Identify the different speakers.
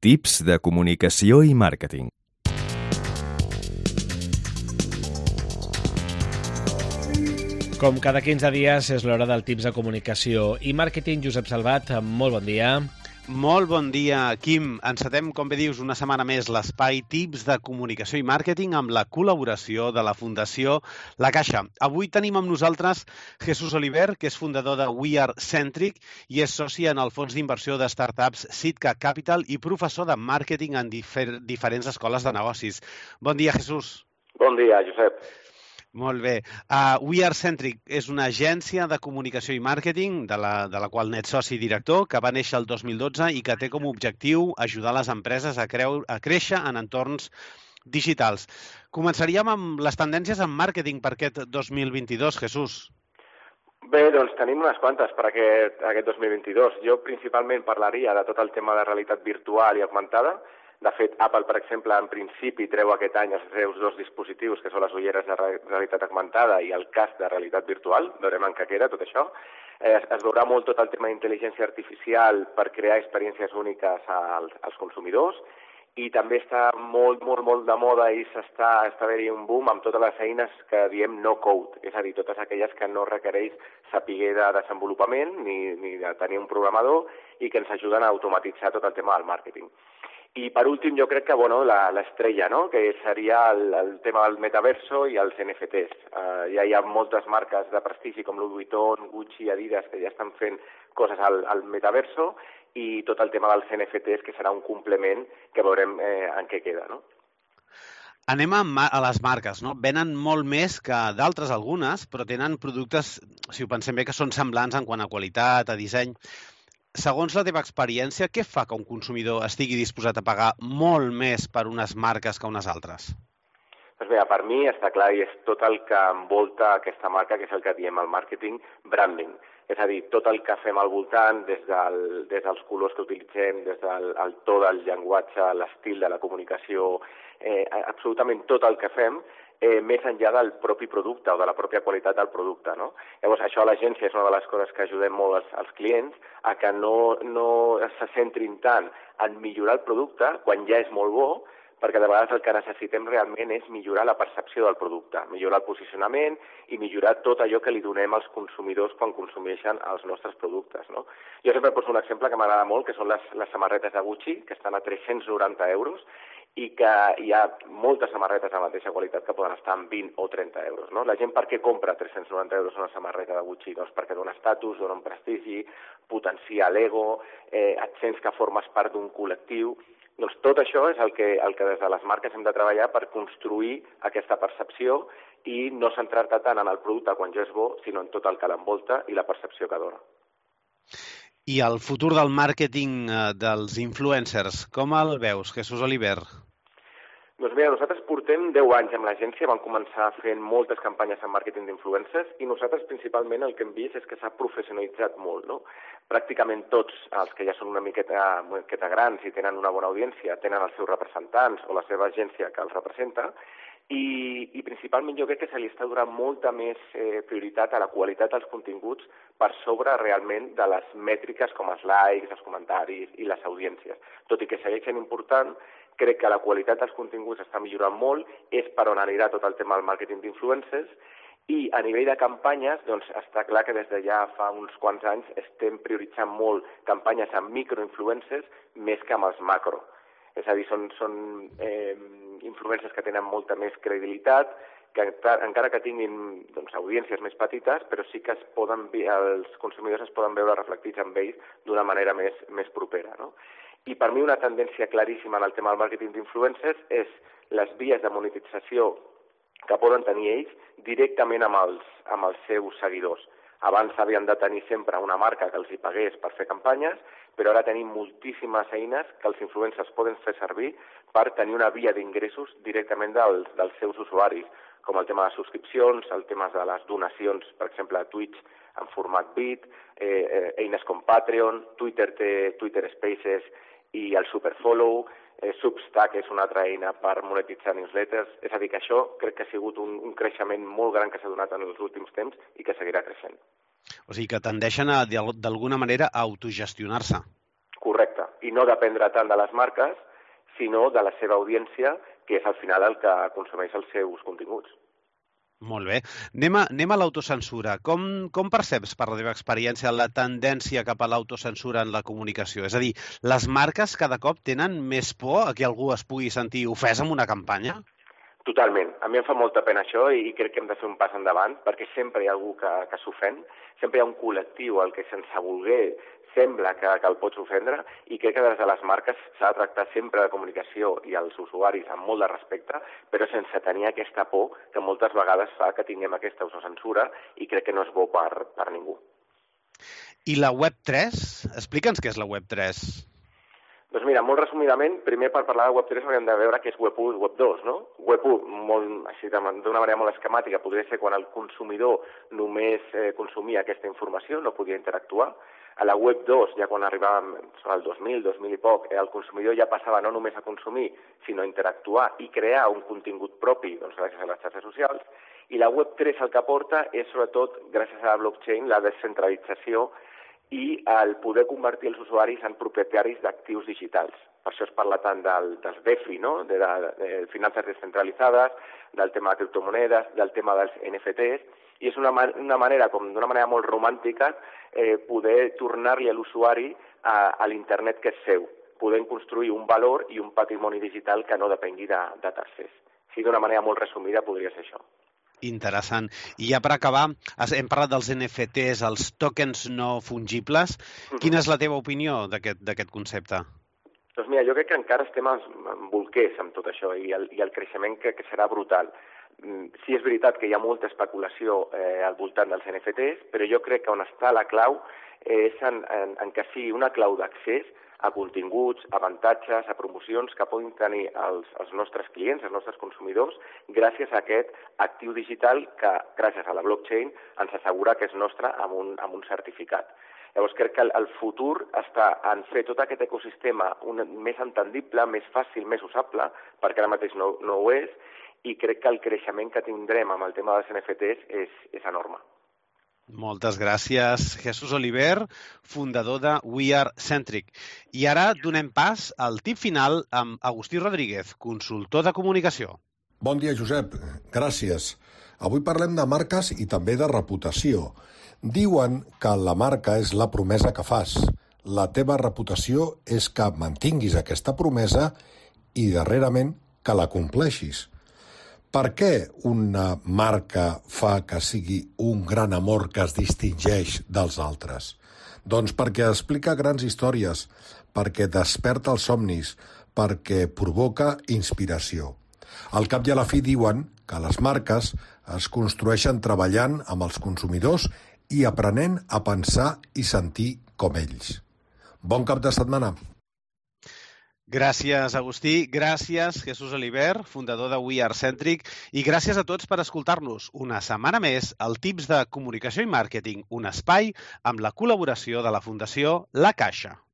Speaker 1: Tips de comunicació i màrqueting.
Speaker 2: Com cada 15 dies és l'hora del Tips de comunicació i màrqueting. Josep Salvat, molt bon dia.
Speaker 3: Molt bon dia, Quim. Encetem, com bé dius, una setmana més l'espai Tips de comunicació i màrqueting amb la col·laboració de la Fundació La Caixa. Avui tenim amb nosaltres Jesús Oliver, que és fundador de We Are Centric i és soci en el fons d'inversió de startups Sitka Capital i professor de màrqueting en diferents escoles de negocis. Bon dia, Jesús.
Speaker 4: Bon dia, Josep.
Speaker 3: Molt bé. We Are Centric és una agència de comunicació i màrqueting de la qual n'ets soci i director, que va néixer el 2012 i que té com a objectiu ajudar les empreses a créixer en entorns digitals. Començaríem amb les tendències en màrqueting per aquest 2022, Jesús.
Speaker 4: Bé, doncs tenim unes quantes per aquest 2022. Jo principalment parlaria de tot el tema de realitat virtual i augmentada. De fet, Apple, per exemple, en principi treu aquest any els seus dos dispositius, que són les ulleres de realitat augmentada i el casc de realitat virtual. Veurem en què queda tot això. Es veurà molt tot el tema d'intel·ligència artificial per crear experiències úniques als consumidors i també està molt de moda i està havent-hi un boom amb totes les eines que diem no-code, és a dir, totes aquelles que no requereix saber de desenvolupament ni de tenir un programador i que ens ajuden a automatitzar tot el tema del màrqueting. I per últim jo crec que l'estrella, no? Que seria el tema del metaverso i els NFTs. Ja hi ha moltes marques de prestigi com Louis Vuitton, Gucci, Adidas que ja estan fent coses al metaverso i tot el tema dels NFTs que serà un complement que veurem en què queda, no?
Speaker 3: Anem a les marques, no? Venen molt més que d'altres algunes, però tenen productes, si ho pensem bé, que són semblants en quant a qualitat, a disseny. Segons la teva experiència, què fa que un consumidor estigui disposat a pagar molt més per unes marques que unes altres?
Speaker 4: Doncs bé, per mi està clar i és tot el que envolta aquesta marca, que és el que diem al màrqueting branding. És a dir, tot el que fem al voltant, des dels colors que utilitzem, des del to del llenguatge, l'estil de la comunicació, absolutament tot el que fem, més enllà del propi producte o de la pròpia qualitat del producte, no? Llavors, això a l'agència és una de les coses que ajudem molt als clients a que no se centrin tant en millorar el producte quan ja és molt bo, perquè de vegades el que necessitem realment és millorar la percepció del producte, millorar el posicionament i millorar tot allò que li donem als consumidors quan consumeixen els nostres productes, no? Jo sempre poso un exemple que m'agrada molt, que són les samarretes de Gucci, que estan a 390 euros, i que hi ha moltes samarretes de mateixa qualitat que poden estar en 20 o 30 euros, no? La gent per què compra 390 euros una samarreta de Gucci? Doncs perquè dona estatus, dona un prestigi, potencia l'ego, et sents que formes part d'un col·lectiu. Doncs tot això és el que des de les marques hem de treballar per construir aquesta percepció i no centrar-te tant en el producte quan ja és bo, sinó en tot el que l'envolta i la percepció que dona.
Speaker 3: I el futur del màrqueting dels influencers, com el veus, Jesús Oliver?
Speaker 4: Doncs mira, nosaltres portem 10 anys amb l'agència, vam començar fent moltes campanyes en màrqueting d'influencers i nosaltres principalment el que hem vist és que s'ha professionalitzat molt, no? Pràcticament tots els que ja són una miqueta grans i tenen una bona audiència tenen els seus representants o la seva agència que els representa i principalment jo crec que se li està donant molta més prioritat a la qualitat dels continguts per sobre realment de les mètriques com els likes, els comentaris i les audiències. Tot i que segueix sent important, crec que la qualitat dels continguts està millorant molt, és per on anirà tot el tema del màrqueting d'influencers i a nivell de campanyes, doncs està clar que des de ja fa uns quants anys estem prioritzant molt campanyes amb microinfluencers més que amb els macro. És a dir, són influencers que tenen molta més credibilitat, que encara que tinguin audiències més petites, però sí que els consumidors es poden veure reflectits en ells d'una manera més propera, no? I per mi una tendència claríssima en el tema del màrqueting d'influencers és les vies de monetització que poden tenir ells directament amb els seus seguidors. Abans havien de tenir sempre una marca que els hi pagués per fer campanyes, però ara tenim moltíssimes eines que els influencers poden fer servir per tenir una via d'ingressos directament dels seus usuaris, com el tema de subscripcions, el tema de les donacions, per exemple, a Twitch en format bit, eines com Patreon, Twitter té Twitter Spaces i el Superfollow, Substack és una altra eina per monetitzar newsletters. És a dir, que això crec que ha sigut un creixement molt gran que s'ha donat en els últims temps i que seguirà creixent.
Speaker 3: O sigui que tendeixen d'alguna manera a autogestionar-se.
Speaker 4: Correcte. i no dependre tant de les marques, sinó de la seva audiència, que és al final el que consumeix els seus continguts.
Speaker 3: Molt bé. Anem a l'autocensura. Com perceps, per la teva experiència, la tendència cap a l'autocensura en la comunicació? És a dir, les marques cada cop tenen més por a que algú es pugui sentir ofès amb una campanya?
Speaker 4: Totalment. A mi em fa molta pena això i crec que hem de fer un pas endavant perquè sempre hi ha algú que s'ofèn, sempre hi ha un col·lectiu al que sense voler sembla que el pots ofendre i crec que des de les marques s'ha de tractar sempre la comunicació i els usuaris amb molt de respecte, però sense tenir aquesta por que moltes vegades fa que tinguem aquesta autocensura i crec que no és bo per ningú.
Speaker 3: I la Web3? Explica'ns què és la Web3.
Speaker 4: Doncs mira, molt resumidament, primer per parlar de Web3 hauríem de veure què és Web1 i Web2, no? Web1, d'una manera molt esquemàtica, podria ser quan el consumidor només consumia aquesta informació, no podia interactuar. A la Web2, ja quan arribàvem al 2000, 2000 i poc, el consumidor ja passava no només a consumir, sinó a interactuar i crear un contingut propi gràcies a les xarxes socials. I la Web3 el que aporta és, sobretot, gràcies a la blockchain, la descentralització i el poder convertir els usuaris en propietaris d'actius digitals. Per això es parla tant dels DeFi, no? de finances descentralitzades, del tema de criptomonedes, del tema dels NFTs, i és una manera, com d'una manera molt romàntica, poder tornar-li a l'usuari a l'internet que és seu, podent construir un valor i un patrimoni digital que no depengui de tercers. Sí, d'una manera molt resumida podria ser això.
Speaker 3: Interessant. I ja per acabar, hem parlat dels NFTs, els tokens no fungibles. Quina és la teva opinió d'aquest concepte?
Speaker 4: Doncs mira, jo crec que encara estem en bolquers amb tot això i el creixement que serà brutal. Sí, és veritat que hi ha molta especulació al voltant dels NFTs, però jo crec que on està la clau és en que sigui una clau d'accés a continguts, avantatges, a promocions que puguin tenir els nostres clients, els nostres consumidors, gràcies a aquest actiu digital que, gràcies a la blockchain, ens assegura que és nostre amb un certificat. Llavors crec que el futur està en fer tot aquest ecosistema més entendible, més fàcil, més usable, perquè ara mateix no ho és, i crec que el creixement que tindrem amb el tema dels NFTs és enorme.
Speaker 3: Moltes gràcies, Jesús Oliver, fundador de We Are Centric. I ara donem pas al tip final amb Agustí Rodríguez, consultor de comunicació.
Speaker 5: Bon dia, Josep. Gràcies. Avui parlem de marques i també de reputació. Diuen que la marca és la promesa que fas. La teva reputació és que mantinguis aquesta promesa i, darrerament, que la compleixis. Per què una marca fa que sigui un gran amor que es distingeix dels altres? Doncs perquè explica grans històries, perquè desperta els somnis, perquè provoca inspiració. Al cap i a la fi diuen que les marques es construeixen treballant amb els consumidors i aprenent a pensar i sentir com ells. Bon cap de setmana!
Speaker 3: Gràcies, Agustí. Gràcies, Jesús Oliver, fundador de We Are Centric. I gràcies a tots per escoltar-nos una setmana més al Tips de Comunicació i Màrqueting, un espai amb la col·laboració de la Fundació La Caixa.